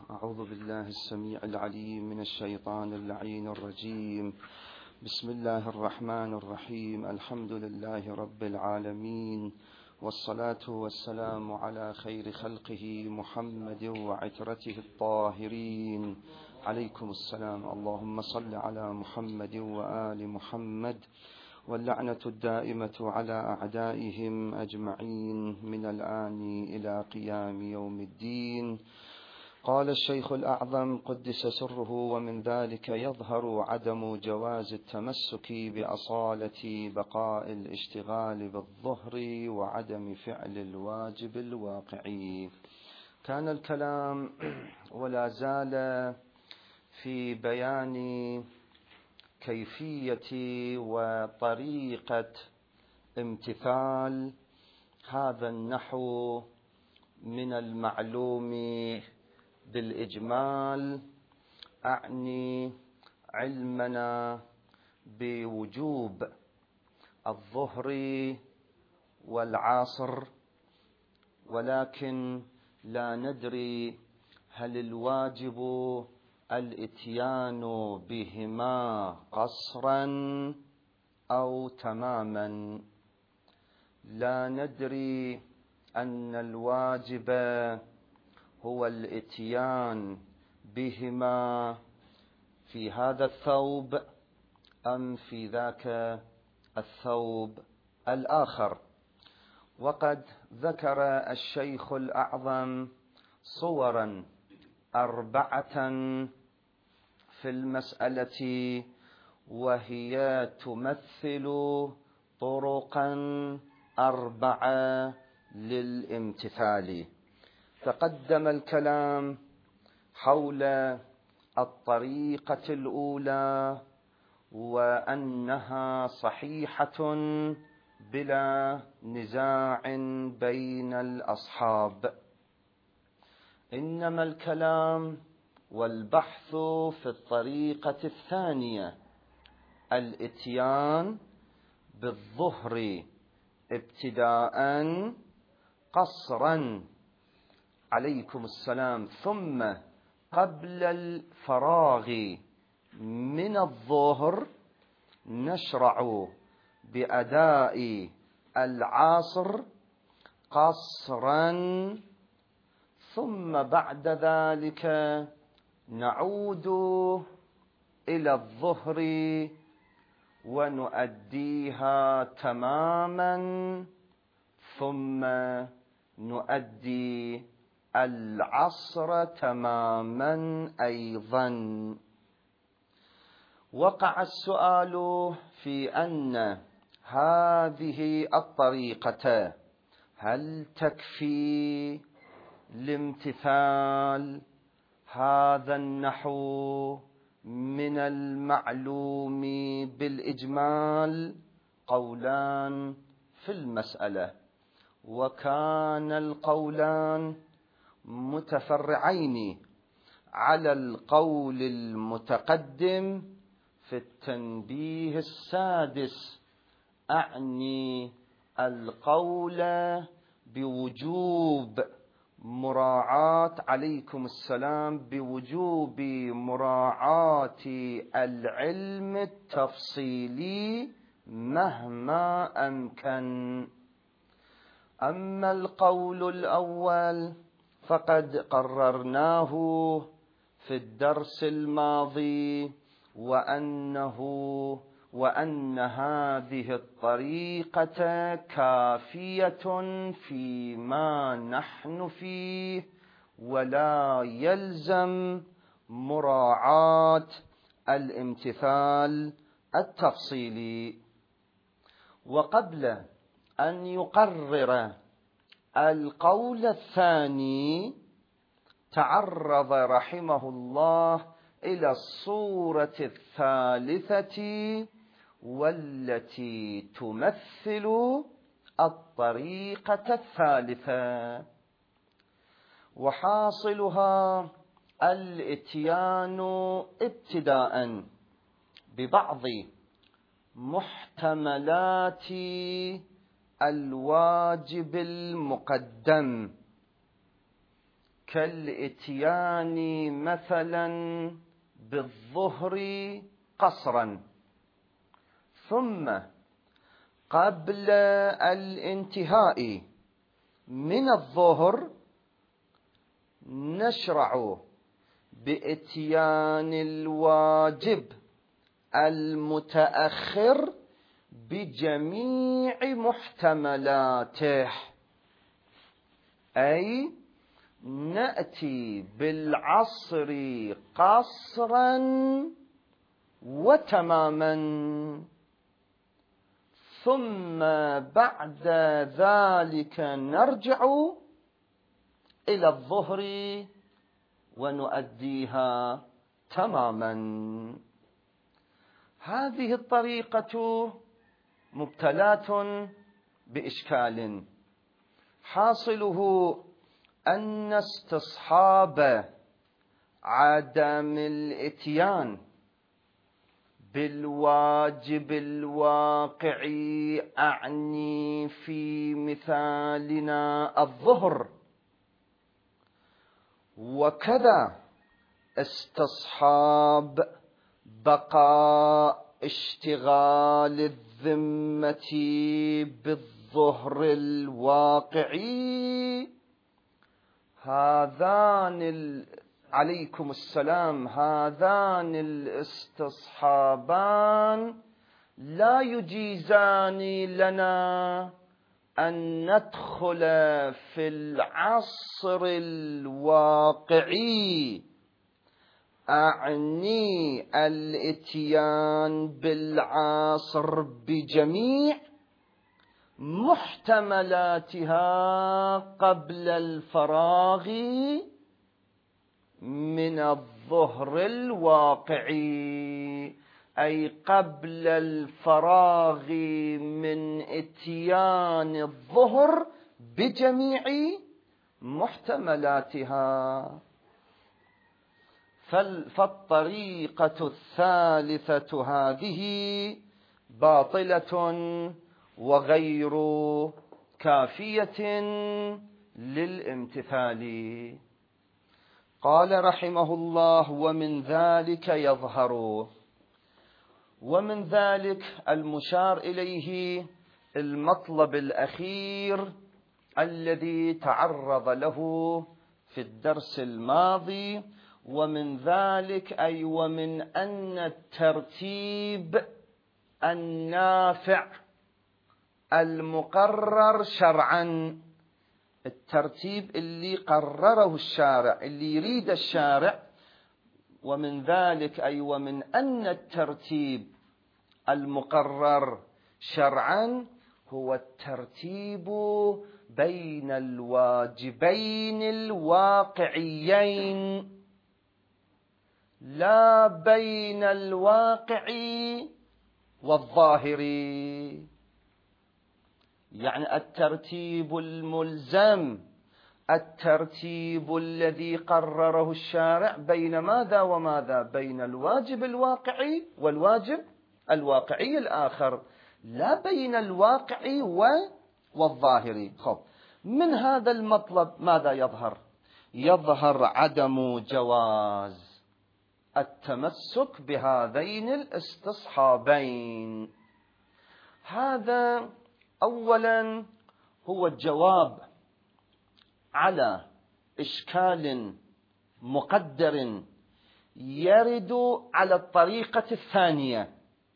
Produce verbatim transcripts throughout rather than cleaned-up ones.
أعوذ بالله السميع العليم من الشيطان اللعين الرجيم. بسم الله الرحمن الرحيم. الحمد لله رب العالمين، والصلاة والسلام على خير خلقه محمد وعترته الطاهرين. عليكم السلام. اللهم صل على محمد وآل محمد، واللعنة الدائمة على أعدائهم أجمعين من الآن إلى قيام يوم الدين. قال الشيخ الأعظم قدس سره: ومن ذلك يظهر عدم جواز التمسك بأصالة بقاء الاشتغال بالظهر وعدم فعل الواجب الواقعي. كان الكلام ولا زال في بيان كيفية وطريقة امتثال هذا النحو من المعلوم بالإجمال، أعني علمنا بوجوب الظهر والعصر، ولكن لا ندري هل الواجب الإتيان بهما قصرا أو تماما. لا ندري أن الواجب هو الإتيان بهما في هذا الثوب أم في ذاك الثوب الآخر. وقد ذكر الشيخ الأعظم صورا أربعة في المسألة، وهي تمثل طرقا أربعة للامتثال. تقدم الكلام حول الطريقة الأولى، وأنها صحيحة بلا نزاع بين الأصحاب. إنما الكلام والبحث في الطريقة الثانية، الإتيان بالظهر ابتداء قصرا عليكم السلام، ثم قبل الفراغ من الظهر نشرع بأداء العصر قصرا، ثم بعد ذلك نعود إلى الظهر ونؤديها تماما، ثم نؤدي العصر تماما أيضا. وقع السؤال في أن هذه الطريقة هل تكفي لامتثال هذا النحو من المعلوم بالإجمال؟ قولان في المسألة، وكان القولان متفرعين على القول المتقدم في التنبيه السادس، أعني القول بوجوب مراعاة عليكم السلام بوجوب مراعاة العلم التفصيلي مهما أمكن. أما القول الأول فقد قررناه في الدرس الماضي، وأنه وأن هذه الطريقة كافية فيما نحن فيه، ولا يلزم مراعاة الامتثال التفصيلي. وقبل أن يقرر القول الثاني تعرض رحمه الله إلى الصورة الثالثة، والتي تمثل الطريقة الثالثة، وحاصلها الإتيان ابتداء ببعض محتملات الواجب المقدم، كالإتيان مثلا بالظهر قصرا، ثم قبل الانتهاء من الظهر نشرع بإتيان الواجب المتأخر بجميع محتملاته، أي نأتي بالعصر قصرا وتماما، ثم بعد ذلك نرجع إلى الظهر ونؤديها تماما. هذه الطريقة مبتلاة بإشكال، حاصله أن استصحاب عدم الإتيان بالواجب الواقعي، أعني في مثالنا الظهر، وكذا استصحاب بقاء اشتغال الذمة بالظهر الواقعي، هذان ال... عليكم السلام، هذان الاستصحابان لا يجيزان لنا أن ندخل في العصر الواقعي، أعني الإتيان بالعصر بجميع محتملاتها قبل الفراغ من الظهر الواقعي، أي قبل الفراغ من إتيان الظهر بجميع محتملاتها. فالطريقة الثالثة هذه باطلة وغير كافية للامتثال. قال رحمه الله: ومن ذلك يظهر، ومن ذلك المشار إليه المطلب الأخير الذي تعرض له في الدرس الماضي، ومن ذلك أي ومن أن الترتيب النافع المقرر شرعا، الترتيب اللي قرره الشارع، اللي يريد الشارع، ومن ذلك أي ومن أن الترتيب المقرر شرعا هو الترتيب بين الواجبين الواقعيين، لا بين الواقع والظاهري. يعني الترتيب الملزم، الترتيب الذي قرره الشارع بين ماذا وماذا؟ بين الواجب الواقعي والواجب الواقعي الآخر، لا بين الواقع والظاهري. خب، من هذا المطلب ماذا يظهر؟ يظهر عدم جواز التمسك بهذين الاستصحابين. هذا أولا هو الجواب على إشكال مقدر يرد على الطريقة الثانية،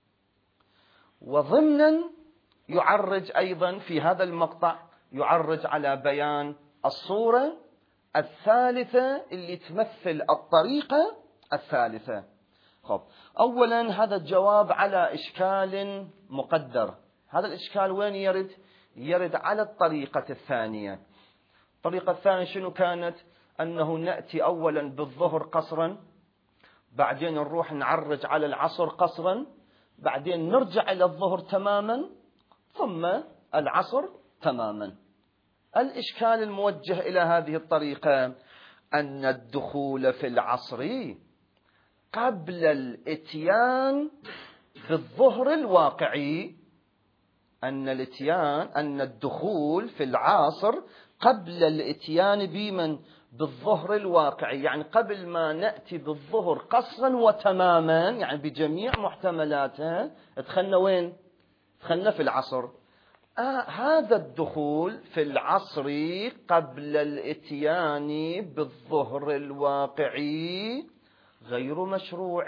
وضمنا يعرج أيضا في هذا المقطع يعرج على بيان الصورة الثالثة اللي تمثل الطريقة الثالثة. خب، أولا هذا الجواب على إشكال مقدر. هذا الإشكال وين يرد؟ يرد على الطريقة الثانية. الطريقة الثانية شنو كانت؟ أنه نأتي أولا بالظهر قصرا، بعدين نروح نعرج على العصر قصرا، بعدين نرجع إلى الظهر تماما، ثم العصر تماما. الإشكال الموجه إلى هذه الطريقة أن الدخول في العصر قبل الإتيان بالظهر الواقعي، أن الإتيان أن الدخول في العصر قبل الإتيان بمن بالظهر الواقعي، يعني قبل ما نأتي بالظهر قصرا وتماما يعني بجميع محتملاتها، دخلنا وين؟ دخلنا في العصر. آه هذا الدخول في العصر قبل الاتيان بالظهر الواقعي غير مشروع،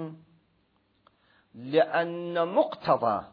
لأن مقتضى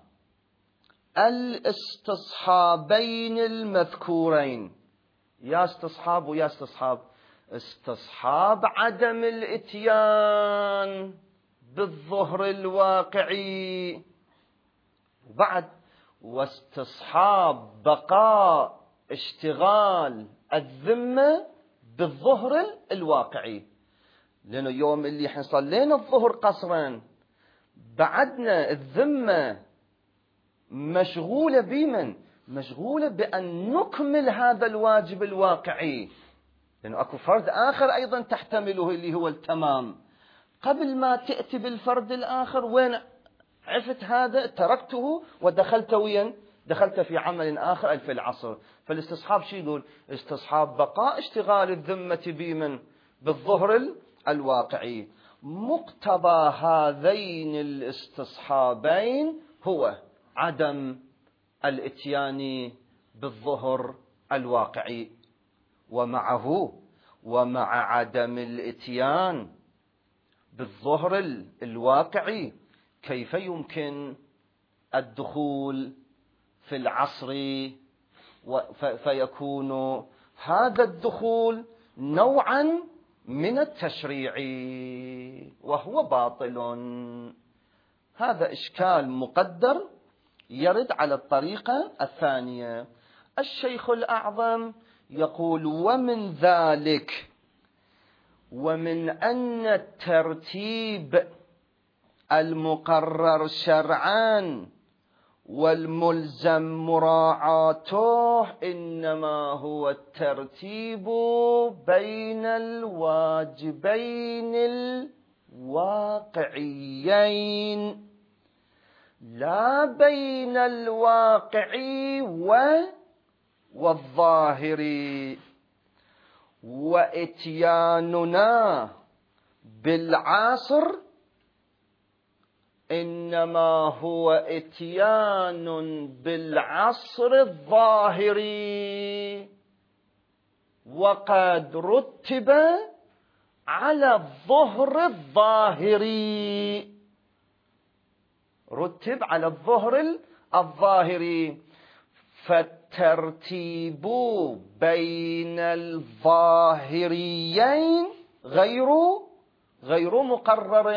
الاستصحابين المذكورين، يا استصحاب ويا استصحاب، استصحاب عدم الاتيان بالظهر الواقعي، وبعد واستصحاب بقاء اشتغال الذمة بالظهر الواقعي. لأنه يوم اللي احنا صلينا الظهر قصرا بعدنا الذمة مشغولة بمن؟ مشغولة بأن نكمل هذا الواجب الواقعي، لأنه أكو فرد آخر أيضا تحتمله اللي هو التمام. قبل ما تأتي بالفرد الآخر وين عفت هذا تركته ودخلت وين؟ دخلت في عمل آخر أي في العصر. فالاستصحاب شو يقول؟ استصحاب بقاء اشتغال الذمة بمن؟ بالظهر الواقعي. مقتضى هذين الاستصحابين هو عدم الاتيان بالظهر الواقعي، ومعه ومع عدم الاتيان بالظهر الواقعي كيف يمكن الدخول في العصر؟ فيكون هذا الدخول نوعا من التشريع وهو باطل. هذا إشكال مقدر يرد على الطريقة الثانية. الشيخ الأعظم يقول: ومن ذلك، ومن أن الترتيب المقرر شرعا والملزم مراعاته إنما هو الترتيب بين الواجبين الواقعيين، لا بين الواقعي والظاهري. وإتياننا بالعصر إنما هو إتيان بالعصر الظاهري، وقد رتب على الظهر الظاهري، رتب على الظهر الظاهري. فالترتيب بين الظاهريين غير غير مقرر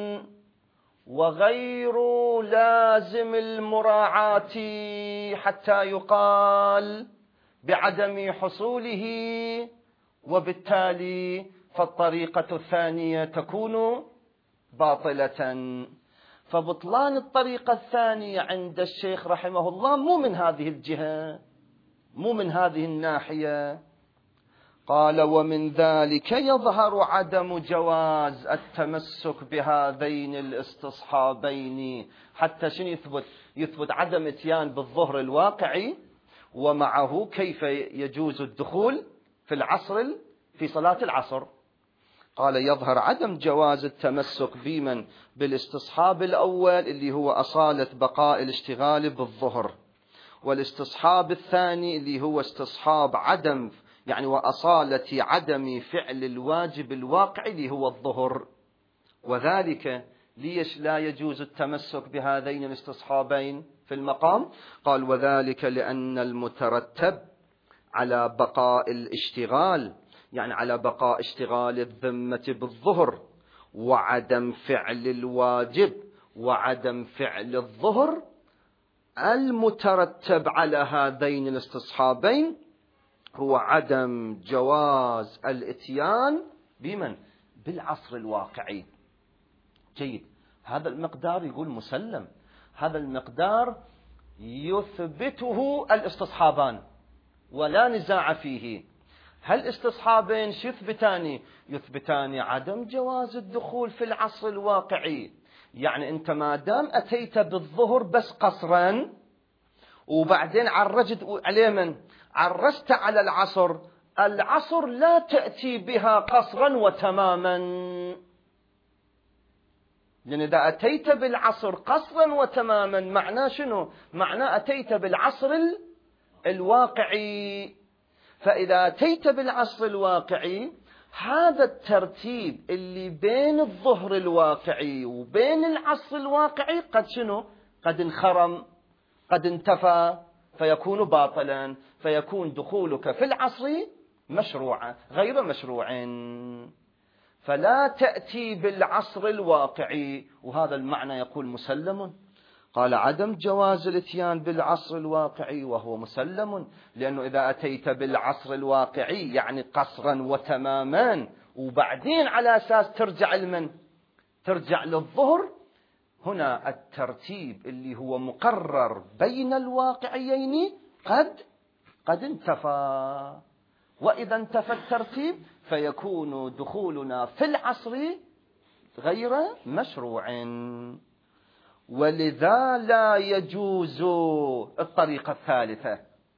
وغير لازم المراعاة حتى يقال بعدم حصوله، وبالتالي فالطريقة الثانية تكون باطلة. فبطلان الطريقة الثانية عند الشيخ رحمه الله مو من هذه الجهة، مو من هذه الناحية. قال: ومن ذلك يظهر عدم جواز التمسك بهذين الاستصحابين. حتى شنو يثبت؟ يثبت عدم اتيان بالظهر الواقعي، ومعه كيف يجوز الدخول في العصر في صلاة العصر. قال: يظهر عدم جواز التمسك بمن؟ بالاستصحاب الأول اللي هو أصالة بقاء الاشتغال بالظهر، والاستصحاب الثاني اللي هو استصحاب عدم يعني وأصالة عدم فعل الواجب الواقعي اللي هو الظهر. وذلك ليش لا يجوز التمسك بهذين الاستصحابين في المقام؟ قال: وذلك لأن المترتب على بقاء الاشتغال يعني على بقاء اشتغال الذمة بالظهر وعدم فعل الواجب وعدم فعل الظهر، المترتب على هذين الاستصحابين هو عدم جواز الاتيان بمن؟ بالعصر الواقعي. جيد. هذا المقدار يقول مسلم، هذا المقدار يثبته الاستصحابان ولا نزاع فيه. هل استصحابين شو يثبتان؟ يثبتان عدم جواز الدخول في العصر الواقعي. يعني انت ما دام اتيت بالظهر بس قصرا وبعدين عرجت عليه من؟ عرجت على العصر، العصر لا تأتي بها قصرا وتماما، لأن إذا أتيت بالعصر قصرا وتماما معناه شنو؟ معناه أتيت بالعصر الواقعي. فإذا أتيت بالعصر الواقعي هذا الترتيب اللي بين الظهر الواقعي وبين العصر الواقعي قد شنو؟ قد انخرم، قد انتفى، فيكون باطلا، فيكون دخولك في العصر مشروعا غير مشروع. فلا تأتي بالعصر الواقعي، وهذا المعنى يقول مسلم. قال عدم جواز الاتيان بالعصر الواقعي وهو مسلم، لأنه إذا أتيت بالعصر الواقعي يعني قصرا وتماما وبعدين على أساس ترجع لمن؟ ترجع للظهر، هنا الترتيب اللي هو مقرر بين الواقعيين قد قد انتفى. وإذا انتفى الترتيب فيكون دخولنا في العصر غير مشروع. ولذا لا يجوز الطريقة الثالثة.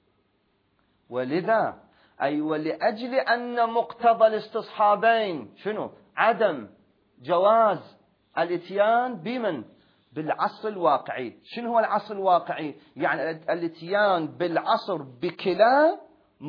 ولذا أي ولأجل أن مقتضى الاستصحابين شنو؟ عدم جواز الاتيان بمن؟ بالعصر الواقعي. شنو هو العصر الواقعي؟ يعني الاتيان بالعصر بكلا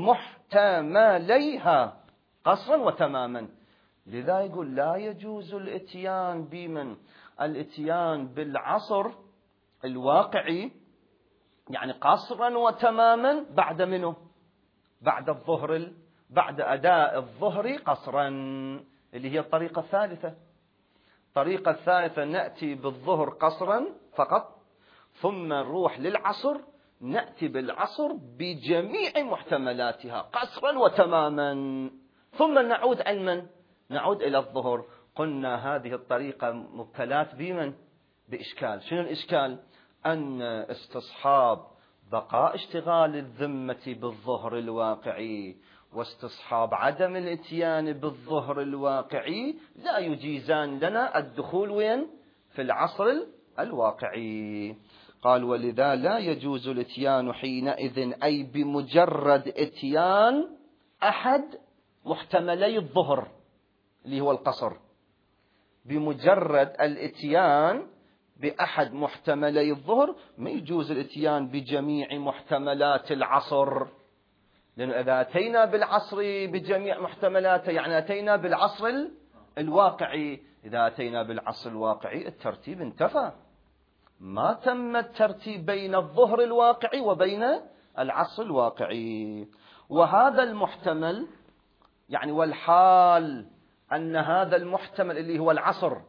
محتمليها قصرا وتماما. لذا يقول لا يجوز الاتيان بمن؟ الاتيان بالعصر الواقعي يعني قصرا وتماما بعد منه؟ بعد الظهر، بعد أداء الظهر قصرا، اللي هي الطريقة الثالثة. الطريقة الثالثة نأتي بالظهر قصرا فقط، ثم نروح للعصر نأتي بالعصر بجميع محتملاتها قصرا وتماما، ثم نعود علما نعود إلى الظهر. قلنا هذه الطريقة مبتلات بمن؟ بإشكال. شنو الإشكال؟ أن استصحاب بقاء اشتغال الذمة بالظهر الواقعي واستصحاب عدم الاتيان بالظهر الواقعي لا يجيزان لنا الدخول وين؟ في العصر الواقعي. قال ولذا لا يجوز الاتيان حينئذ أي بمجرد اتيان أحد محتملي الظهر اللي هو القصر، بمجرد الاتيان بأحد محتملي الظهر ما يجوز الاتيان بجميع محتملات العصر، لأنه إذا أتينا بالعصر بجميع محتملاته يعني أتينا بالعصر الواقعي. إذا أتينا بالعصر الواقعي الترتيب انتفى، ما تم الترتيب بين الظهر الواقعي وبين العصر الواقعي. وهذا المحتمل يعني والحال أن هذا المحتمل اللي هو العصر،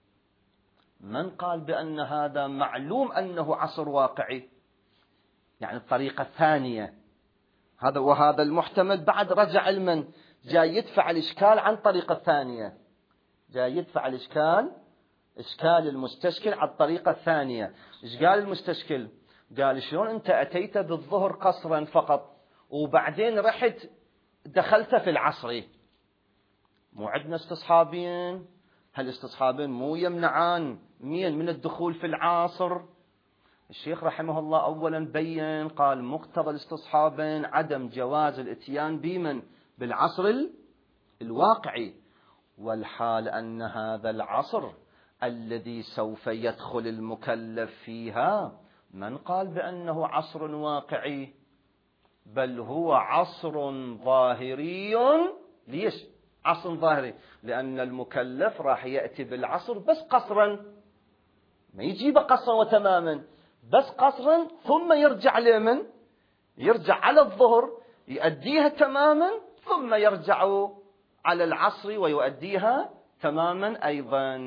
من قال بأن هذا معلوم أنه عصر واقعي؟ يعني الطريقة الثانية هذا، وهذا المحتمل بعد رجع المن جاي يدفع الإشكال عن طريقة ثانية، جاي يدفع الإشكال إشكال المستشكل على الطريقة الثانية. إيش قال المستشكل؟ قال شلون أنت أتيت بالظهر قصرا فقط وبعدين رحت دخلت في العصر؟ مو عندنا استصحابين، هالاستصحابين مو يمنعان مين من الدخول في العصر؟ الشيخ رحمه الله أولا بين قال مقتضى الاستصحابين عدم جواز الاتيان بمن؟ بالعصر الواقعي، والحال أن هذا العصر الذي سوف يدخل المكلف فيها من قال بأنه عصر واقعي؟ بل هو عصر ظاهري. ليش عصر ظاهري؟ لأن المكلف راح يأتي بالعصر بس قصرا، ما يجيب قصرا وتماما، بس قصرا، ثم يرجع لمن؟ يرجع على الظهر يؤديها تماما، ثم يرجع على العصر ويؤديها تماما أيضا.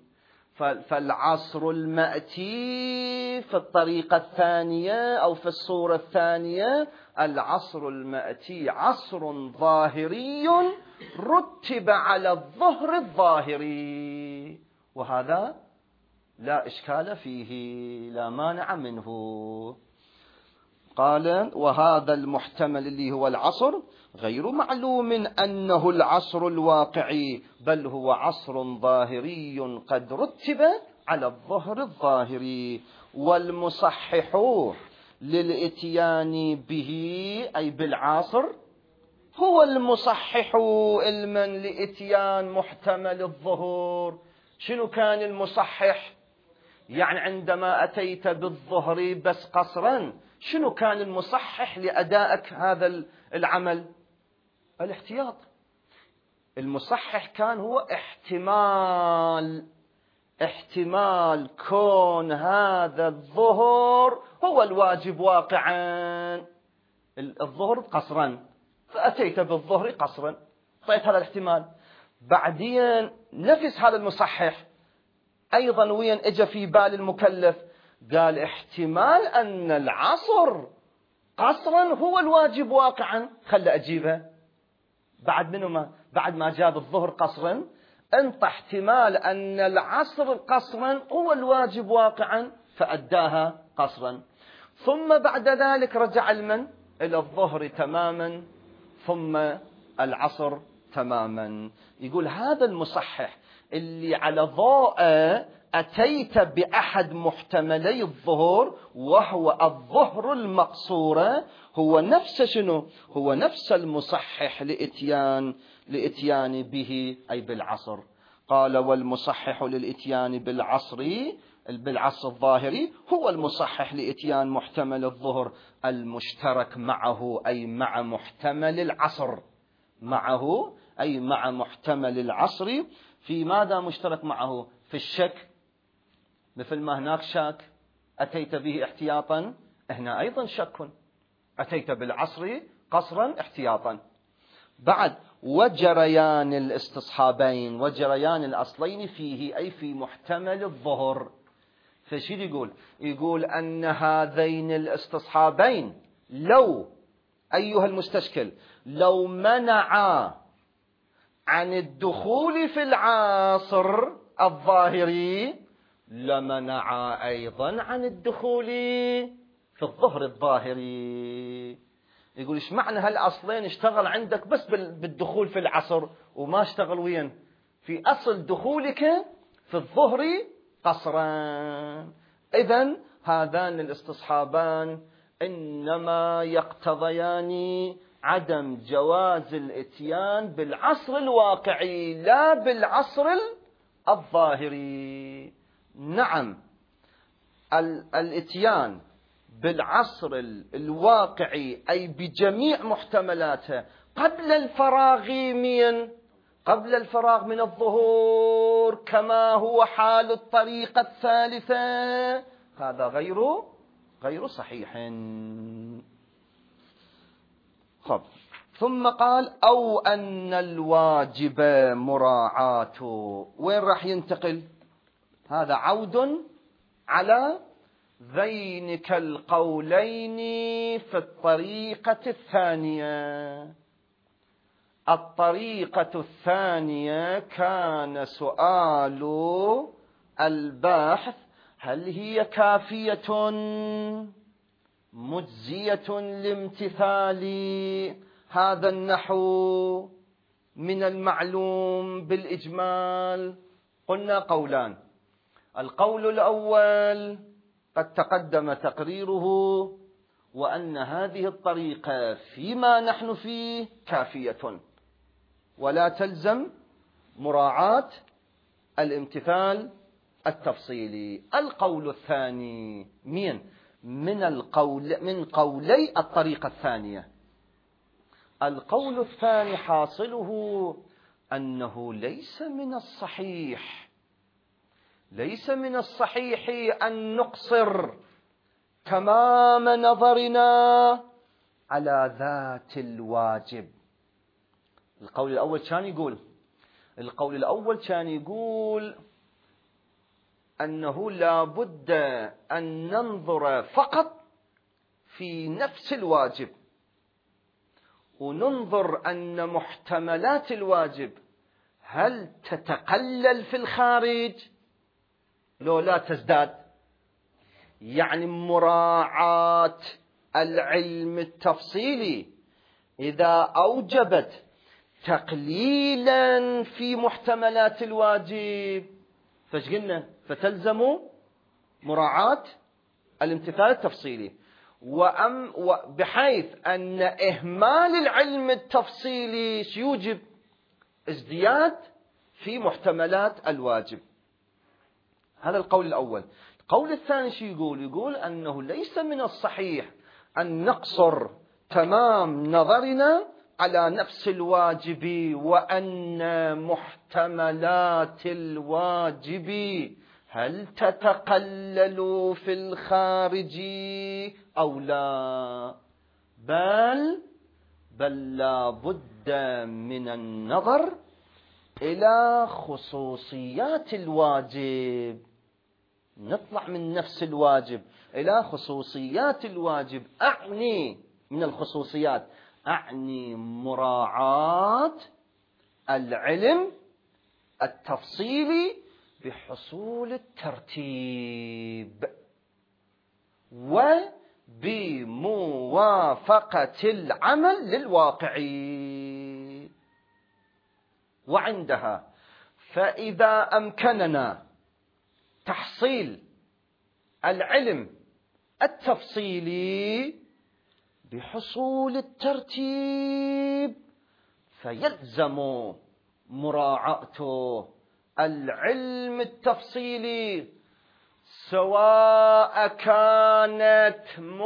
فالعصر المأتي في الطريقة الثانية أو في الصورة الثانية العصر المأتي عصر ظاهري رتب على الظهر الظاهري، وهذا لا إشكال فيه لا مانع منه. قال وهذا المحتمل اللي هو العصر غير معلوم أنه العصر الواقعي، بل هو عصر ظاهري قد رتب على الظهر الظاهري. والمصحح للاتيان به أي بالعصر هو المصحح علما لإتيان محتمل الظهور. شنو كان المصحح؟ يعني عندما أتيت بالظهر بس قصرا، شنو كان المصحح لأدائك هذا العمل؟ الاحتياط. المصحح كان هو احتمال احتمال كون هذا الظهر هو الواجب واقعا، الظهر قصرا، فأتيت بالظهر قصرا، طيب هذا الاحتمال. بعدين نفس هذا المصحح أيضا وين اجى في بال المكلف؟ قال احتمال أن العصر قصرا هو الواجب واقعا، خلى أجيبها. بعد منه ما بعد ما جاب الظهر قصرا، انت احتمال أن العصر قصرا هو الواجب واقعا، فأداها قصرا. ثم بعد ذلك رجع المن إلى الظهر تماما، ثم العصر تماما. يقول هذا المصحح اللي على ضوء أتيت بأحد محتملي الظهور وهو الظهر المقصورة، هو نفس شنو؟ هو نفس المصحح لإتيان لإتيان به أي بالعصر. قال والمصحح للإتيان بالعصر بالعصر الظاهري هو المصحح لإتيان محتمل الظهر المشترك معه أي مع محتمل العصر، معه أي مع محتمل العصر. في ماذا مشترك معه؟ في الشك، مثل ما هناك شاك أتيت به احتياطا، هنا أيضا شك، أتيت بالعصر قصرا احتياطا. بعد وجريان الاستصحابين، وجريان الأصلين فيه أي في محتمل الظهر. فشي يقول؟ يقول أن هذين الاستصحابين لو أيها المستشكل لو منعا عن الدخول في العصر الظاهري لمنعا أيضا عن الدخول في الظهر الظاهري. يقول إيش معنى هالأصلين اشتغل عندك بس بالدخول في العصر وما اشتغل وين في أصل دخولك في الظهر قصرا؟ إذن هذان الاستصحابان إنما يقتضيان عدم جواز الاتيان بالعصر الواقعي لا بالعصر الظاهري. نعم، الاتيان بالعصر الواقعي أي بجميع محتملاته قبل الفراغ من قبل الفراغ من الظهور كما هو حال الطريقة الثالثة، هذا غير غير صحيح. خب. ثم قال أو أن الواجب مراعاة. وين راح ينتقل؟ هذا عود على ذينك القولين في الطريقة الثانية. الطريقة الثانية كان سؤال الباحث هل هي كافية مجزية لامتثال هذا النحو من المعلوم بالإجمال؟ قلنا قولان. القول الأول قد تقدم تقريره، وأن هذه الطريقة فيما نحن فيه كافية ولا تلزم مراعاة الامتثال التفصيلي. القول الثاني من من القول من قولي الطريقة الثانية. القول الثاني حاصله أنه ليس من الصحيح ليس من الصحيح أن نقصر تمام نظرنا على ذات الواجب. القول الأول كان يقول القول الأول كان يقول أنه لا بد أن ننظر فقط في نفس الواجب، وننظر أن محتملات الواجب هل تتقلل في الخارج لو لا تزداد. يعني مراعاة العلم التفصيلي إذا أوجبت تقليلا في محتملات الواجب فايش قلنا؟ فتلزم مراعاة الامتثال التفصيلي. وأم بحيث أن إهمال العلم التفصيلي سيوجب ازدياد في محتملات الواجب. هذا القول الأول. القول الثاني شو يقول؟ يقول أنه ليس من الصحيح أن نقصر تمام نظرنا على نفس الواجب، وأن محتملات الواجب هل تتقلل في الخارج أو لا، بل بل لا بد من النظر إلى خصوصيات الواجب. نطلع من نفس الواجب إلى خصوصيات الواجب. أعني من الخصوصيات أعني مراعاة العلم التفصيلي بحصول الترتيب وبموافقة العمل للواقع. وعندها فإذا أمكننا تحصيل العلم التفصيلي بحصول الترتيب، فيلزم مراعاة العلم التفصيلي سواء كانت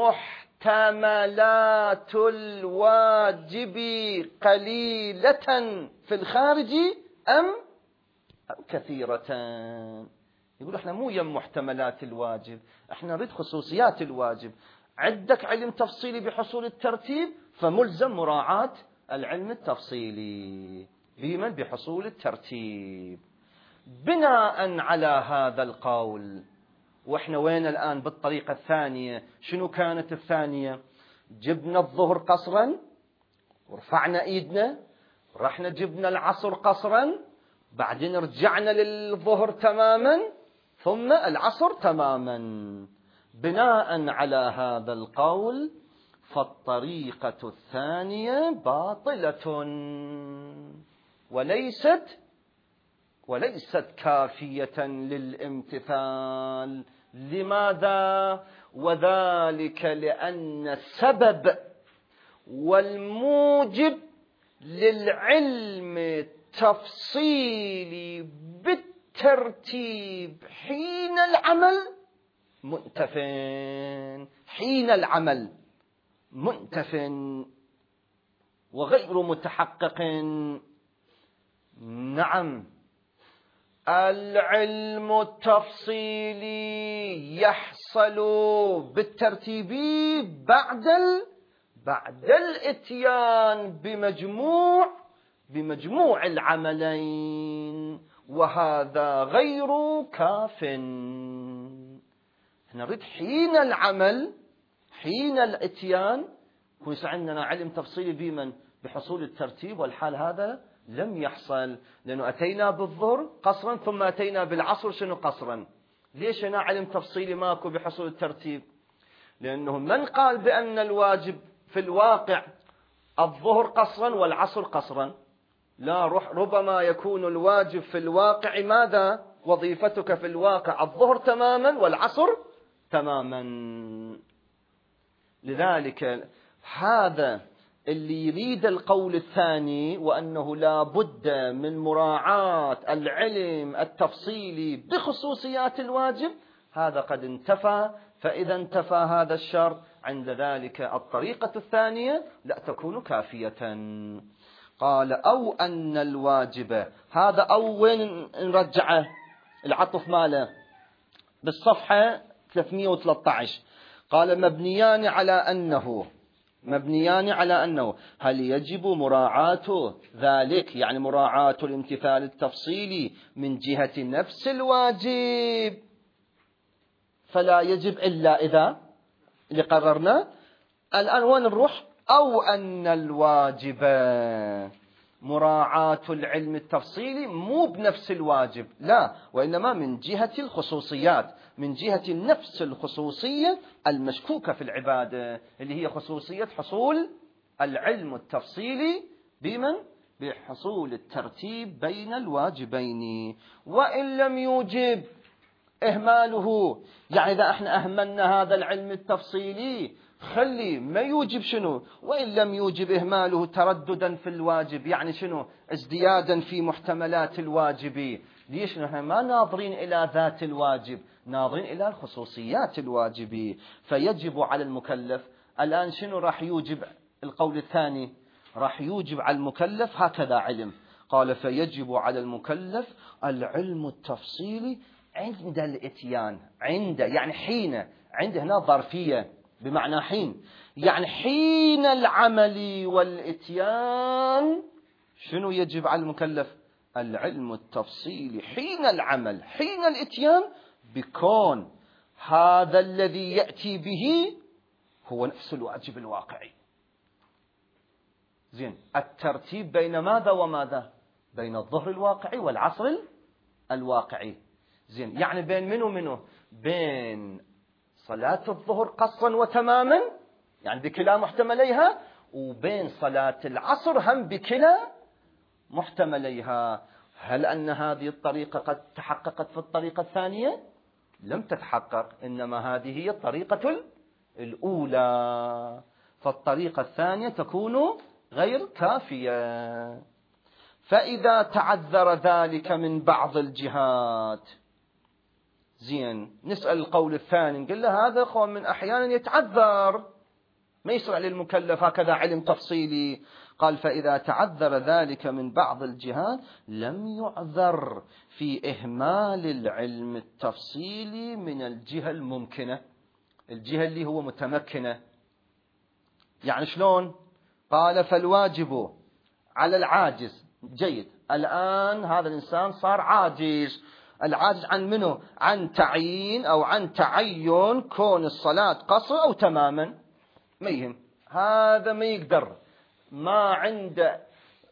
محتملات الواجب قليلة في الخارج أم أم كثيرة. يقول احنا مو يم محتملات الواجب، احنا نريد خصوصيات الواجب. عندك علم تفصيلي بحصول الترتيب، فملزم مراعاة العلم التفصيلي بمن بحصول الترتيب. بناء على هذا القول، واحنا وين الآن بالطريقة الثانية؟ شنو كانت الثانية؟ جبنا الظهر قصرا ورفعنا ايدنا، رحنا جبنا العصر قصرا، بعدين رجعنا للظهر تماما ثم العصر تماما. بناء على هذا القول فالطريقة الثانية باطلة وليست وليست كافية للامتثال. لماذا؟ وذلك لأن السبب والموجب للعلم التفصيلي بالترتيب حين العمل منتف. حين العمل منتف وغير متحقق. نعم، العلم التفصيلي يحصل بالترتيب بعد ال... بعد الاتيان بمجموع بمجموع العملين، وهذا غير كاف. نريد حين العمل حين الاتيان يكون عندنا علم تفصيلي بمن بحصول الترتيب، والحال هذا لم يحصل، لأنه أتينا بالظهر قصرا ثم أتينا بالعصر شنو قصرا. ليش هنا علم تفصيلي ماكو بحصول الترتيب؟ لأنه من قال بأن الواجب في الواقع الظهر قصرا والعصر قصرا؟ لا، ربما يكون الواجب في الواقع ماذا؟ وظيفتك في الواقع الظهر تماما والعصر تماما. لذلك هذا اللي يريد القول الثاني، وأنه لا بد من مراعاة العلم التفصيلي بخصوصيات الواجب، هذا قد انتفى. فإذا انتفى هذا الشرط، عند ذلك الطريقة الثانية لا تكون كافية. قال أو أن الواجب، هذا أو وين نرجعه؟ العطف ماله بالصفحة ثلاثمئة وثلاثة عشر. قال مبنيان على أنه مبنيان على أنه هل يجب مراعاة ذلك، يعني مراعاة الامتثال التفصيلي من جهة نفس الواجب، فلا يجب إلا إذا اللي قررنا. الآن وين نروح؟ أو أن الواجب مراعاة العلم التفصيلي مو بنفس الواجب، لا، وإنما من جهة الخصوصيات، من جهة نفس الخصوصية المشكوكة في العبادة، اللي هي خصوصية حصول العلم التفصيلي بمن؟ بحصول الترتيب بين الواجبين. وإن لم يوجب إهماله، يعني إذا احنا أهملنا هذا العلم التفصيلي خلي ما يوجب شنو، وإن لم يوجب إهماله ترددا في الواجب، يعني شنو ازديادا في محتملات الواجب. ليش نحن ما ناظرين إلى ذات الواجب، ناظرين إلى الخصوصيات الواجب. فيجب على المكلف الآن شنو راح يوجب القول الثاني، راح يوجب على المكلف هكذا علم. قال فيجب على المكلف العلم التفصيلي عند الاتيان، عند يعني حين، عند هنا ظرفية بمعنى حين، يعني حين العمل والاتيان شنو يجب على المكلف؟ العلم التفصيلي حين العمل، حين الاتيان، بكون هذا الذي يأتي به هو نفس الواجب الواقعي. زين، الترتيب بين ماذا وماذا؟ بين الظهر الواقعي والعصر الواقعي. زين، يعني بين منو منو؟ بين صلاة الظهر قصرا وتماما يعني بكلا محتمليها، وبين صلاة العصر هم بكلا محتمليها. هل أن هذه الطريقة قد تحققت في الطريقة الثانية؟ لم تتحقق، إنما هذه هي الطريقة الأولى، فالطريقة الثانية تكون غير كافية. فإذا تعذر ذلك من بعض الجهات، زين نسأل القول الثاني، نقول له هذا خو من أحيانا يتعذر، ما يسرع للمكلف هكذا علم تفصيلي. قال فإذا تعذر ذلك من بعض الجهات لم يعذر في إهمال العلم التفصيلي من الجهة الممكنة، الجهة اللي هو متمكنة. يعني شلون؟ قال فالواجب على العاجز. جيد، الآن هذا الإنسان صار عاجز، العاجز عن منه؟ عن تعيين أو عن تعين كون الصلاة قصر أو تماما، ما يهم، هذا ما يقدر، ما عنده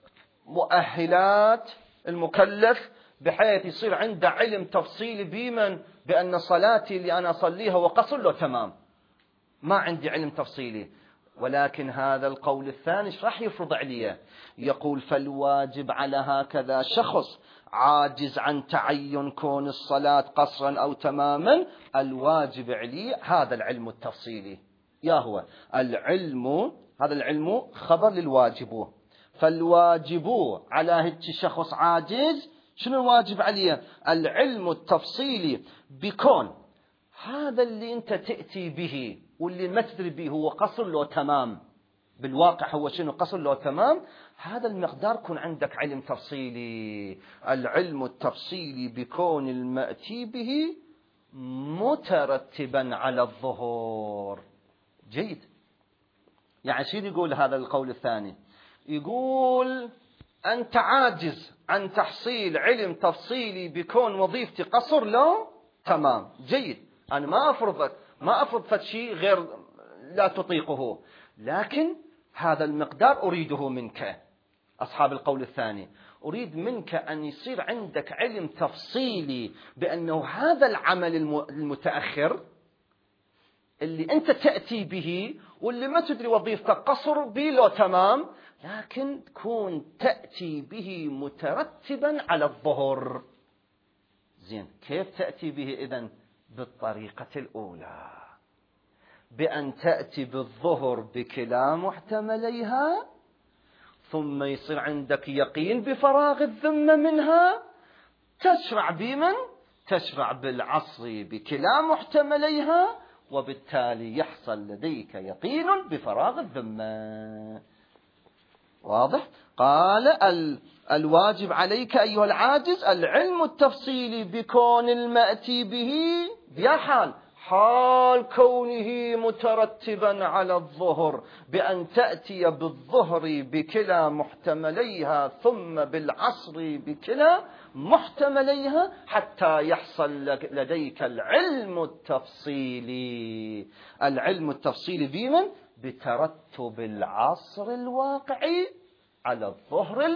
مؤهلات المكلف بحيث يصير عنده علم تفصيلي بمن بأن صلاتي اللي أنا أصليها وقصر له تمام، ما عندي علم تفصيلي. ولكن هذا القول الثاني راح يفرض عليه، يقول فالواجب على هكذا شخص عاجز عن تعين كون الصلاة قصرا أو تماما، الواجب عليه هذا العلم التفصيلي. يا هو العلم، هذا العلم خبر للواجب، فالواجب على هيك شخص عاجز شنو الواجب عليه؟ العلم التفصيلي بكون هذا اللي انت تأتي به واللي ما تدري به هو قصر له تمام، بالواقع هو شنو قصر له تمام، هذا المقدار كون عندك علم تفصيلي. العلم التفصيلي بكون المأتي به مترتبا على الظهور. جيد، يعني شو يقول هذا القول الثاني؟ يقول أنت عاجز عن تحصيل علم تفصيلي بكون وظيفتي قصر له تمام. جيد، أنا ما أفرضك، ما أفرض فشي غير لا تطيقه، لكن هذا المقدار أريده منك. أصحاب القول الثاني، أريد منك أن يصير عندك علم تفصيلي بأنه هذا العمل المتأخر اللي أنت تأتي به واللي ما تدري وظيفتك قصر به لو تمام، لكن تكون تأتي به مترتبا على الظهر. زين، كيف تأتي به إذن؟ بالطريقة الأولى، بأن تأتي بالظهر بكلا محتمليها، ثم يصير عندك يقين بفراغ الذمة منها، تشرع بمن؟ تشرع بالعصر بكلا محتمليها، وبالتالي يحصل لديك يقين بفراغ الذمة. واضح؟ قال ال الواجب عليك أيها العاجز العلم التفصيلي بكون المأتي به، يا حال حال كونه مترتبا على الظهر، بأن تأتي بالظهر بكلا محتمليها ثم بالعصر بكلا محتمليها حتى يحصل لديك العلم التفصيلي. العلم التفصيلي بمن؟ بترتب العصر الواقعي على الظهر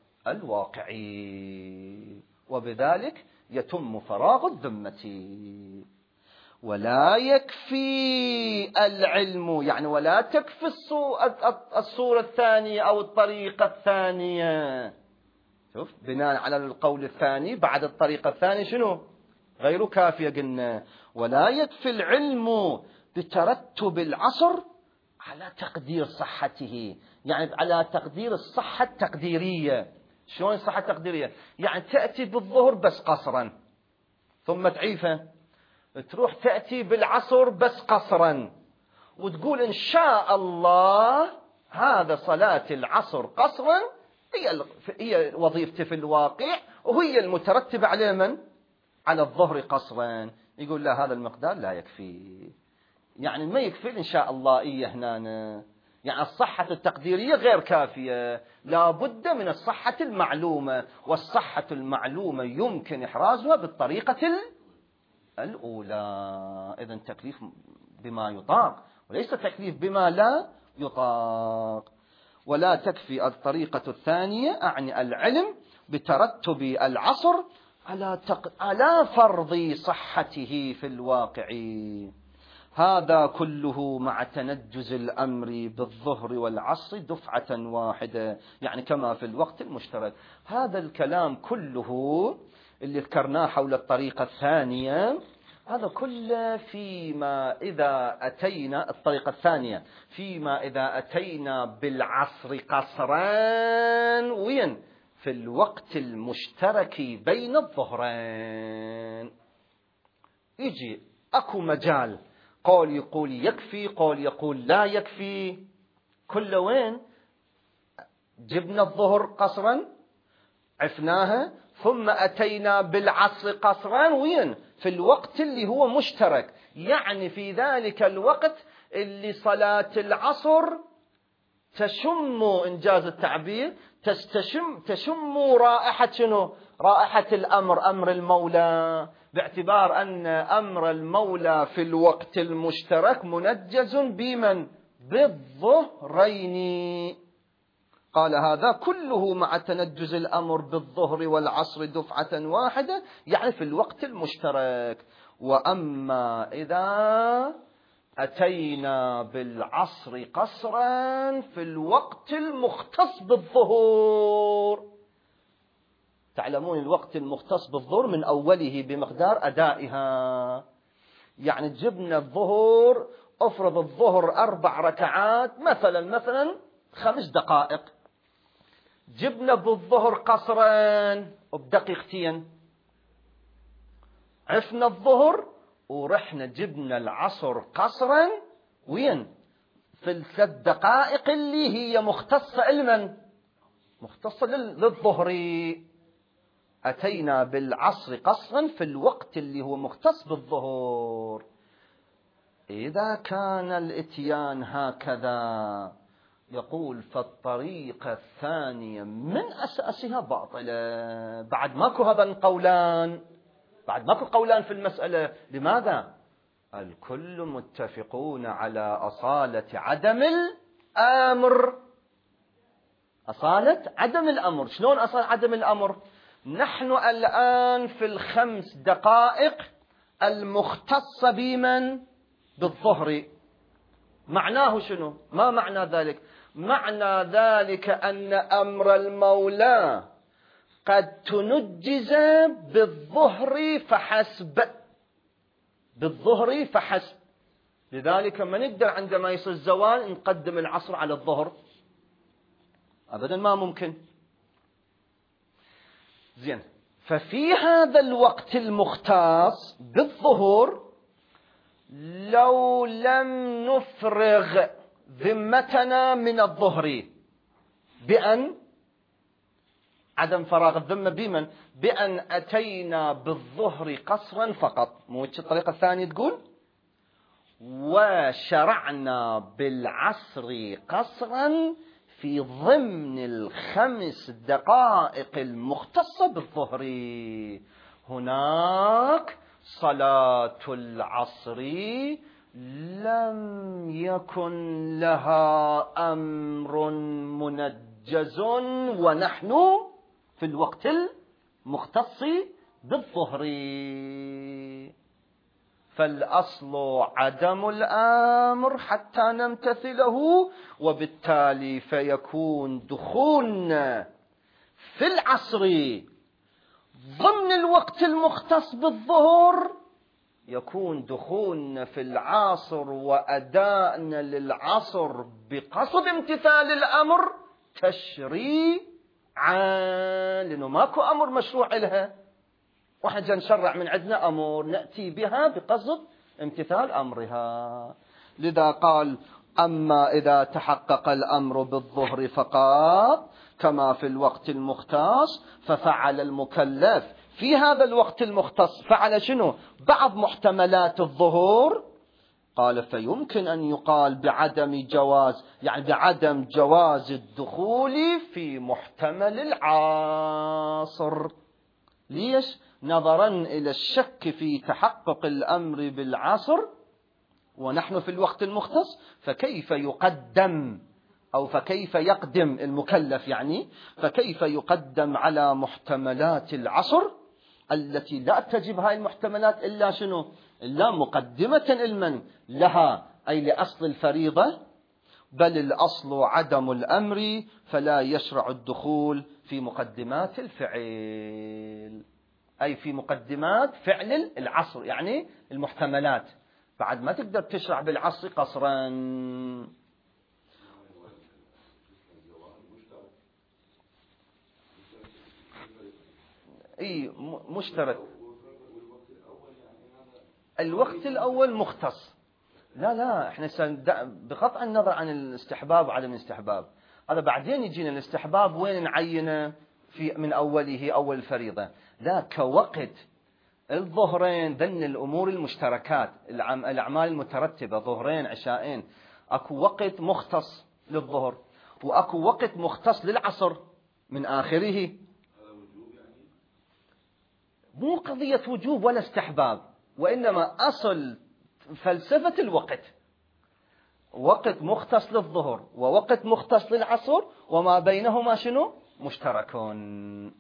الواقعي، وبذلك يتم فراغ الذمة. ولا يكفي العلم، يعني ولا تكفي الصورة الثانية أو الطريقة الثانية. شوف، بناء على القول الثاني بعد الطريقة الثانية شنو؟ غير كافية. قلنا ولا يكفي العلم بترتب العصر على تقدير صحته، يعني على تقدير الصحة التقديرية. شلون الصحة التقديرية؟ يعني تأتي بالظهر بس قصرا ثم تعيفه، تروح تأتي بالعصر بس قصرا، وتقول إن شاء الله هذا صلاة العصر قصرا هي هي وظيفتي في الواقع، وهي المترتبة على من؟ على الظهر قصرا. يقول لا، هذا المقدار لا يكفي، يعني ما يكفي إن شاء الله إيه هنا، يعني الصحة التقديرية غير كافية، لا بد من الصحة المعلومة، والصحة المعلومة يمكن إحرازها بالطريقة الأولى. إذن تكليف بما يطاق وليس تكليف بما لا يطاق. ولا تكفي الطريقة الثانية، أعني العلم بترتب العصر على تق... على فرض صحته في الواقع، هذا كله مع تنجز الأمر بالظهر والعصر دفعة واحدة، يعني كما في الوقت المشترك. هذا الكلام كله اللي ذكرناه حول الطريقة الثانية، هذا كله فيما إذا أتينا الطريقة الثانية، فيما إذا أتينا بالعصر قصران وين؟ في الوقت المشترك بين الظهرين. يجي أكو مجال قول يقول يكفي، قول يقول لا يكفي، كل وين؟ جبنا الظهر قصرا عفناها، ثم أتينا بالعصر قصرا وين؟ في الوقت اللي هو مشترك، يعني في ذلك الوقت اللي صلاة العصر تشم، إنجاز التعبير، تستشم تشم رائحة شنو؟ رائحة الأمر، أمر المولى، باعتبار أن أمر المولى في الوقت المشترك منجز بمن؟ بالظهرين. قال هذا كله مع تنجز الأمر بالظهر والعصر دفعة واحدة، يعني في الوقت المشترك. وأما إذا أتينا بالعصر قصرا في الوقت المختص بالظهور، تعلمون الوقت المختص بالظهر من أوله بمقدار أدائها، يعني جبنا الظهر، أفرض الظهر أربع ركعات مثلا مثلا خمس دقائق، جبنا بالظهر قصرا بدقيقتين، عفنا الظهر ورحنا جبنا العصر قصرا وين؟ في الثلاث دقائق اللي هي مختصة لمن؟ مختصة للظهر. أتينا بالعصر قصرا في الوقت اللي هو مختص بالظهر. إذا كان الإتيان هكذا، يقول فالطريقة الثانية من أساسها باطلة. بعد ماكو هذا قولان، بعد ماكو قولان في المسألة. لماذا؟ الكل متفقون على أصالة عدم الأمر، أصالة عدم الأمر. شلون أصالة عدم الأمر؟ نحن الآن في الخمس دقائق المختصة بمن؟ بالظهر. معناه شنو؟ ما معنى ذلك؟ معنى ذلك أن أمر المولى قد تنجز بالظهر فحسب، بالظهر فحسب. لذلك ما نقدر عندما يصير الزوال نقدم العصر على الظهر، أبدا ما ممكن. زين، ففي هذا الوقت المختص بالظهر لو لم نفرغ ذمتنا من الظهر بأن عدم فراغ الذمة بمن؟ بأن أتينا بالظهر قصرا فقط، مو الطريقة الثانية تقول وشرعنا بالعصر قصرا في ضمن الخمس دقائق المختصة بالظهر. هناك صلاة العصر لم يكن لها أمر منجز ونحن في الوقت المختص بالظهر، فالأصل عدم الأمر حتى نمتثله، وبالتالي فيكون دخولنا في العصر ضمن الوقت المختص بالظهر يكون دخولنا في العصر وأدائنا للعصر بقصد امتثال الأمر تشريعا، لأنه ماكو أمر مشروع لها، واحنا جا نشرع من عندنا أمور نأتي بها بقصد امتثال أمرها. لذا قال: أما إذا تحقق الأمر بالظهر فقط كما في الوقت المختص ففعل المكلف في هذا الوقت المختص فعل شنو؟ بعض محتملات الظهور. قال: فيمكن أن يقال بعدم جواز، يعني بعدم جواز الدخول في محتمل العصر. ليش؟ نظرا إلى الشك في تحقق الأمر بالعصر ونحن في الوقت المختص، فكيف يقدم أو فكيف يقدم المكلف، يعني فكيف يقدم على محتملات العصر التي لا تجب هاي المحتملات إلا شنو؟ إلا مقدمة المن لها، أي لأصل الفريضة، بل الأصل عدم الأمر فلا يشرع الدخول في مقدمات الفعل، أي في مقدمات فعل العصر، يعني المحتملات. بعد ما تقدر تشرع بالعصر قصرا. اي مشترك. الوقت الأول مختص. لا لا احنا بقطع النظر عن الاستحباب وعدم الاستحباب، هذا بعدين يجينا الاستحباب وين نعينه في من أوله أول الفريضة. لا، كوقت الظهرين ذن الأمور المشتركات، الأعمال المترتبة، ظهرين عشاءين، أكو وقت مختص للظهر وأكو وقت مختص للعصر من آخره. مو قضية وجوب ولا استحباب، وإنما أصل فلسفة الوقت، وقت مختص للظهر ووقت مختص للعصر وما بينهما شنو؟ مشتركون.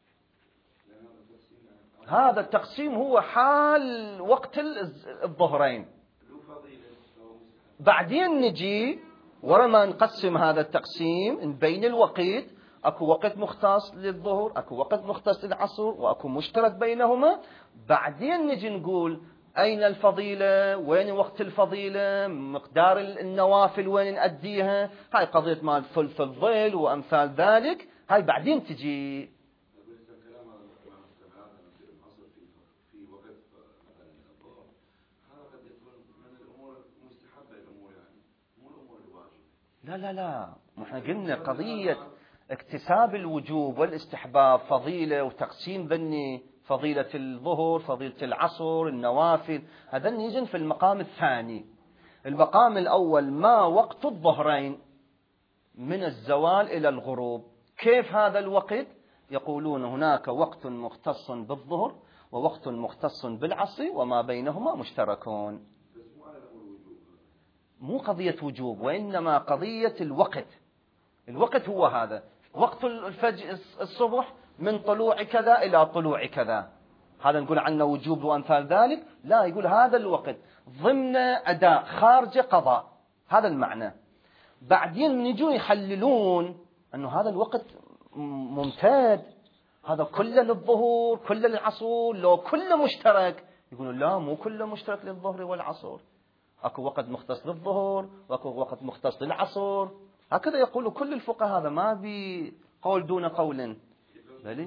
هذا التقسيم هو حال وقت الظهرين. بعدين نجي ورا ما نقسم هذا التقسيم بين الوقت، اكو وقت مختص للظهر، اكو وقت مختص للعصر، واكو مشترك بينهما. بعدين نجي نقول اين الفضيلة، وين وقت الفضيلة، مقدار النوافل وين نأديها، هاي قضية مال ثلث الظل وامثال ذلك، هاي بعدين تجي. لا لا لا، احنا قلنا قضية اكتساب الوجوب والاستحباب فضيلة، وتقسيم بني فضيلة الظهر، فضيلة العصر، النوافل، هذا يجن في المقام الثاني. المقام الأول ما وقت الظهرين من الزوال إلى الغروب. كيف هذا الوقت؟ يقولون هناك وقت مختص بالظهر ووقت مختص بالعصر وما بينهما مشتركون. مو قضية وجوب، وإنما قضية الوقت. الوقت هو هذا وقت الفجر الصبح من طلوع كذا إلى طلوع كذا، هذا نقول عنه وجوب وأمثال ذلك. لا، يقول هذا الوقت ضمن أداء خارج قضاء، هذا المعنى. بعدين من يجون يحللون أنه هذا الوقت ممتد، هذا كله للظهور كله للعصر، لو كله مشترك. يقولون لا، مو كله مشترك للظهر والعصر، اكو وقت مختص للظهر واكو وقت مختص للعصر، هكذا يقول كل الفقهاء. هذا ما بي قول دون قول. بلي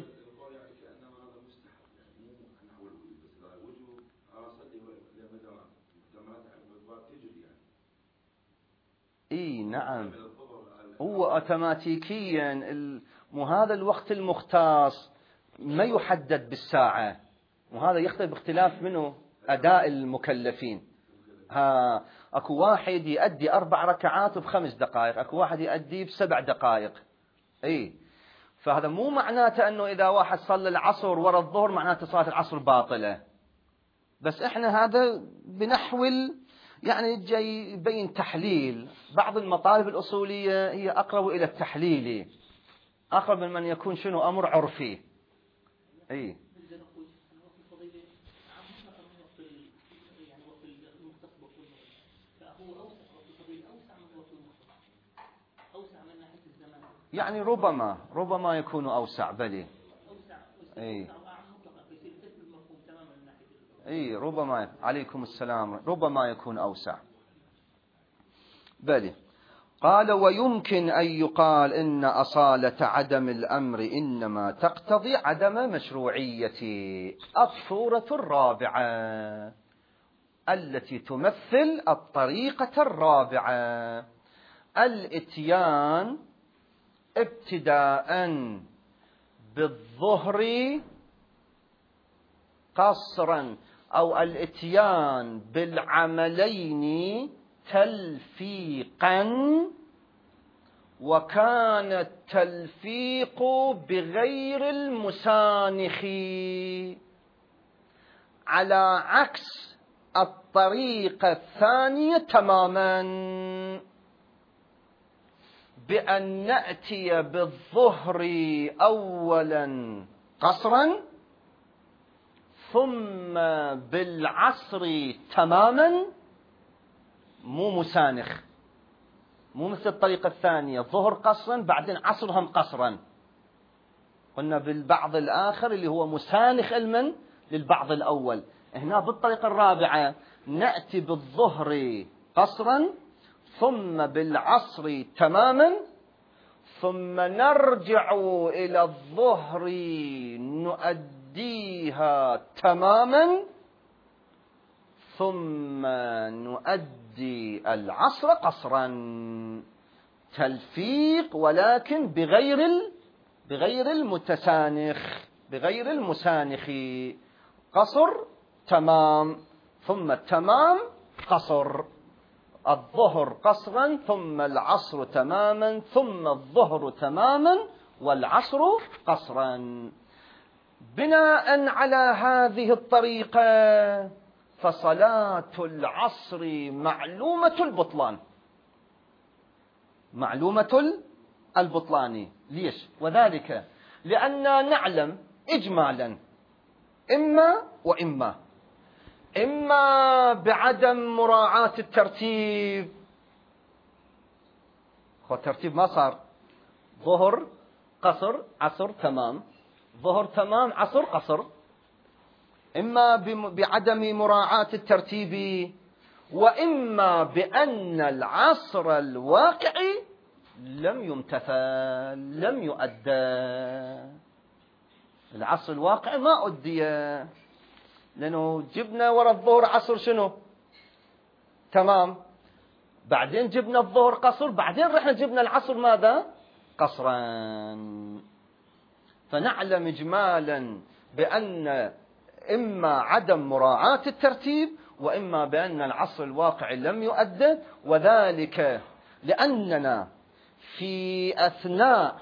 اي نعم، هو اوتوماتيكيا مو هذا الوقت المختص ما يحدد بالساعة، وهذا يختلف باختلاف منه أداء المكلفين. ها اكو واحد يؤدي أربع ركعات بخمس دقائق، اكو واحد يؤدي بسبع دقائق. اي فهذا مو معناته انه اذا واحد صلى العصر ورا الظهر معناته صلاة العصر باطلة. بس احنا هذا بنحول يعني جاي يبين تحليل. بعض المطالب الأصولية هي أقرب إلى التحليل، أقرب من من يكون شنو أمر عرفي. اي يعني ربما ربما يكون أوسع. بلي اي اي ربما عليكم السلام ربما يكون أوسع. بلى قال ويمكن أن يقال إن أصالة عدم الأمر إنما تقتضي عدم مشروعية الصورة الرابعة التي تمثل الطريقة الرابعة، الإتيان ابتداء بالظهر قصرا، أو الإتيان بالعملين تلفيقا، وكان التلفيق بغير المسانخ، على عكس الطريقة الثانية تماما، بأن نأتي بالظهر أولا قصرا ثم بالعصر تماما، مو مسانخ، مو مثل الطريقة الثانية ظهر قصرا بعدين عصرهم قصرا. قلنا بالبعض الآخر اللي هو مسانخ علما للبعض الأول. هنا بالطريقة الرابعة نأتي بالظهر قصرا ثم بالعصر تماما، ثم نرجع إلى الظهر نؤديها تماما، ثم نؤدي العصر قصرا، تلفيق ولكن بغير بغير المتسانخ، بغير المسانخ، قصر تمام ثم التمام قصر، الظهر قصرا ثم العصر تماما ثم الظهر تماما والعصر قصرا. بناء على هذه الطريقة فصلاة العصر معلومة البطلان، معلومة البطلان. ليش؟ وذلك لأننا نعلم إجمالا إما وإما، إما بعدم مراعاة الترتيب، هو الترتيب ما صار، ظهر قصر عصر تمام، ظهر تمام عصر قصر، إما بعدم مراعاة الترتيب، وإما بأن العصر الواقعي لم يمتثل، لم يؤدى، العصر الواقعي ما أدي، لأنه جبنا وراء الظهر عصر شنو تمام، بعدين جبنا الظهر قصر، بعدين رحنا جبنا العصر ماذا قصرا. فنعلم إجمالا بأن إما عدم مراعاة الترتيب وإما بأن العصر الواقعي لم يؤدى، وذلك لأننا في أثناء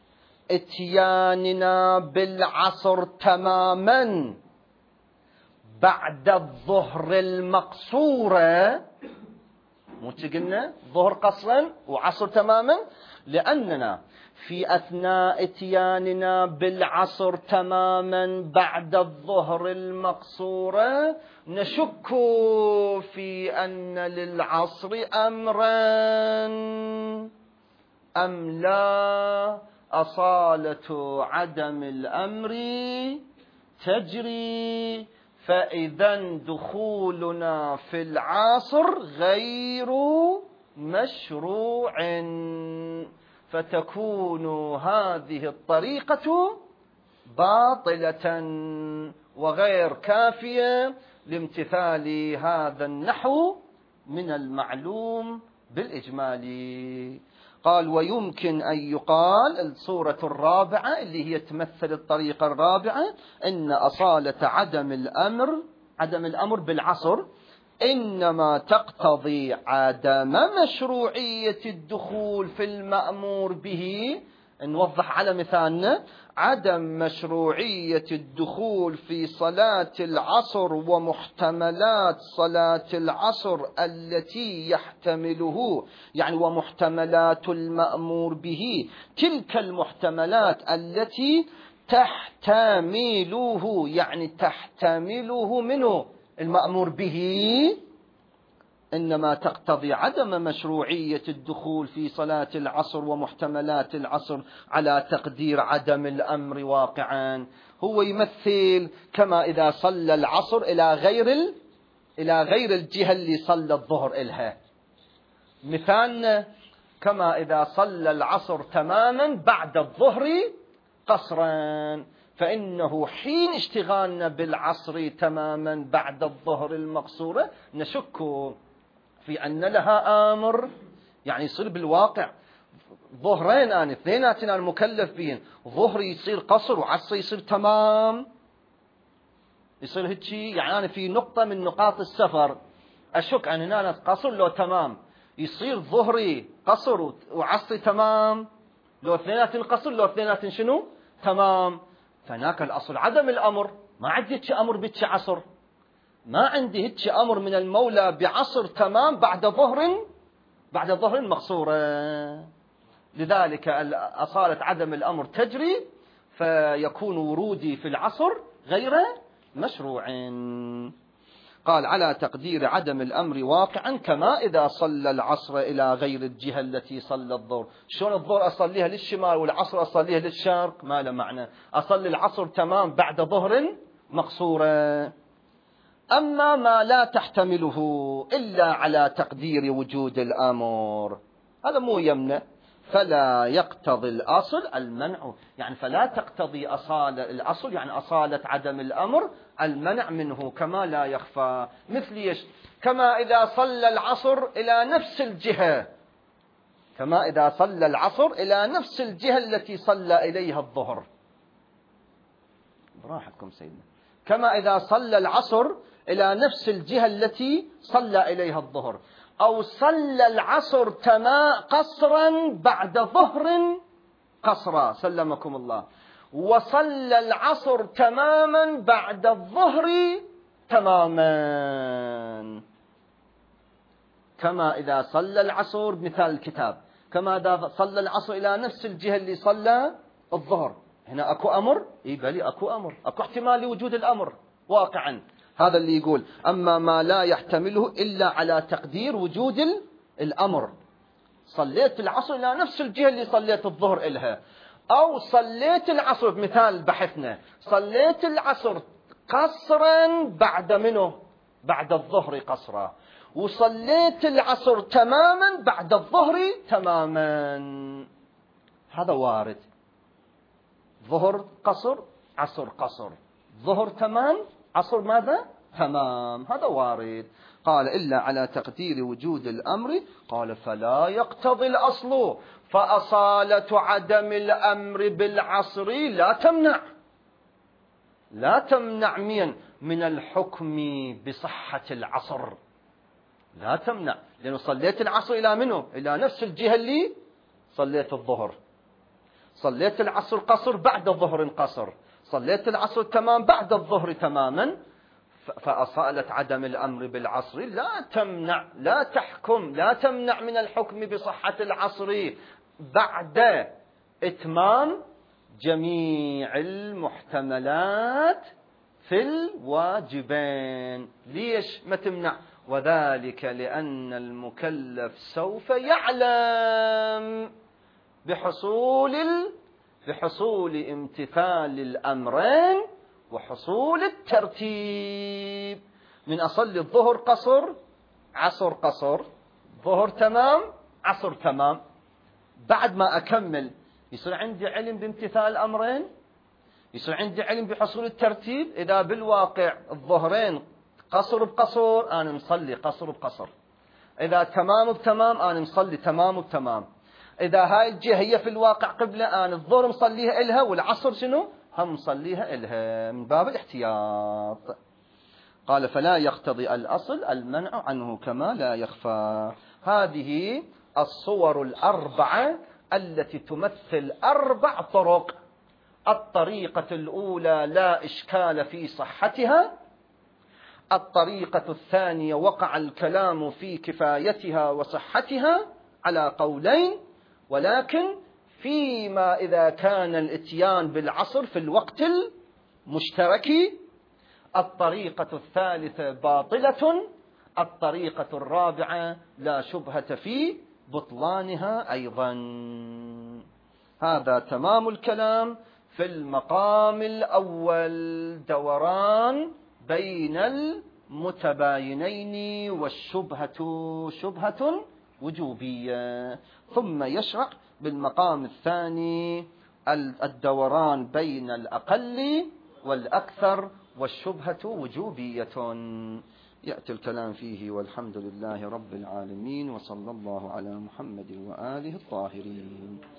اتياننا بالعصر تماما بعد الظهر المقصورة، مو قلنا ظهر قصرا وعصر تماما، لأننا في أثناء اتياننا بالعصر تماما بعد الظهر المقصورة نشك في أن للعصر أمرا أم لا، أصالة عدم الأمر تجري، فإذا دخولنا في العصر غير مشروع، فتكون هذه الطريقة باطلة وغير كافية لامتثال هذا النحو من المعلوم بالإجمال. قال ويمكن أن يقال الصورة الرابعة اللي هي تمثل الطريقة الرابعة إن أصالة عدم الأمر، عدم الأمر بالعصر إنما تقتضي عدم مشروعية الدخول في المأمور به. نوضح على مثالنا، عدم مشروعية الدخول في صلاة العصر ومحتملات صلاة العصر التي يحتمله، يعني ومحتملات المأمور به، تلك المحتملات التي تحتمله، يعني تحتمله منه المأمور به، إنما تقتضي عدم مشروعية الدخول في صلاة العصر ومحتملات العصر على تقدير عدم الأمر واقعا. هو يمثل كما إذا صلى العصر إلى غير ال... إلى غير الجهة اللي صلى الظهر إلها. مثالنا كما إذا صلى العصر تماما بعد الظهر قصرا، فإنه حين اشتغالنا بالعصر تماما بعد الظهر المقصورة نشك في أن لها أمر، يعني يصير بالواقع ظهرين أنا اثنيناتنا المكلف بين، ظهر يصير قصر وعصر يصير تمام، يصير هيك. يعني أنا في نقطة من نقاط السفر أشك أن هنا قصر لو تمام، يصير ظهري قصر وعصري تمام، لو اثنينات قصر لو اثنينات شنو تمام. فهناك الأصل عدم الأمر، ما عندي هيك أمر بهيك عصر، ما عندي هيك أمر من المولى بعصر تمام بعد ظهر بعد ظهر مقصورة. لذلك أصالة عدم الأمر تجري، فيكون ورودي في العصر غير مشروع. قال على تقدير عدم الأمر واقعا كما إذا صلى العصر إلى غير الجهة التي صلى الظهر. شلون الظهر أصليها للشمال والعصر أصليها للشرق؟ ما له معنى، أصلي العصر تمام بعد ظهر مقصورة. أما ما لا تحتمله إلا على تقدير وجود الأمر، هذا مو يمنع، فلا يقتضي الأصل المنع، يعني فلا تقتضي أصالة الأصل، يعني أصالة عدم الأمر المنع منه كما لا يخفى. مثل يش كما إذا صلى العصر إلى نفس الجهة، كما إذا صلى العصر إلى نفس الجهة التي صلى إليها الظهر. براحتكم سيدنا. كما إذا صلى العصر إلى نفس الجهة التي صلى إليها الظهر، أو صلى العصر تمام قصرا بعد ظهر قصرا سلمكم الله، وصلى العصر تماما بعد الظهر تماما. كما إذا صلى العصر مثال الكتاب، كما إذا صلى العصر إلى نفس الجهة اللي صلى الظهر، هنا أكو أمر؟ إيه بلي أكو أمر، أكو احتمال لوجود الأمر واقعا. هذا اللي يقول أما ما لا يحتمله إلا على تقدير وجود الأمر. صليت العصر إلى نفس الجهة اللي صليت الظهر إلها، أو صليت العصر بمثال بحثنا، صليت العصر قصرا بعد منه بعد الظهر قصرا، وصليت العصر تماما بعد الظهر تماما. هذا وارد، ظهر قصر عصر قصر، ظهر تمام عصر ماذا تمام، هذا وارد. قال إلا على تقدير وجود الأمر، قال فلا يقتضي الأصل، فأصالة عدم الأمر بالعصر لا تمنع لا تمنع من من الحكم بصحة العصر، لا تمنع، لأنه صليت العصر إلى منه إلى نفس الجهة اللي صليت الظهر، صليت العصر قصر بعد الظهر قصر، صليت العصر تمام بعد الظهر تماما، فأصالة عدم الأمر بالعصر لا تمنع لا تحكم لا تمنع من الحكم بصحة العصر بعد إتمام جميع المحتملات في الواجبين. ليش ما تمنع؟ وذلك لأن المكلف سوف يعلم بحصول بحصول امتثال الأمرين وحصول الترتيب، من أصلي الظهر قصر عصر قصر، ظهر تمام عصر تمام، بعد ما أكمل يصير عندي علم بامتثال الأمرين، يصير عندي علم بحصول الترتيب. إذا بالواقع الظهرين قصر بقصر أنا مصلي قصر بقصر، إذا تمام بتمام أنا مصلي تمام بتمام، إذا هاي الجهة هي في الواقع قبلة أنا الظهر مصليها إلها والعصر شنو هم مصليها إلها، من باب الاحتياط. قال فلا يقتضي الأصل المنع عنه كما لا يخفى. هذه الصور الأربعة التي تمثل أربع طرق. الطريقة الأولى لا إشكال في صحتها، الطريقة الثانية وقع الكلام في كفايتها وصحتها على قولين، ولكن فيما إذا كان الاتيان بالعصر في الوقت المشترك. الطريقة الثالثة باطلة، الطريقة الرابعة لا شبهة في بطلانها أيضا. هذا تمام الكلام في المقام الأول دوران بين المتباينين والشبهة شبهة وجوبية، ثم يشرع بالمقام الثاني الدوران بين الأقل والأكثر والشبهة وجوبية. يأتي الكلام فيه، والحمد لله رب العالمين، وصلى الله على محمد وآله الطاهرين.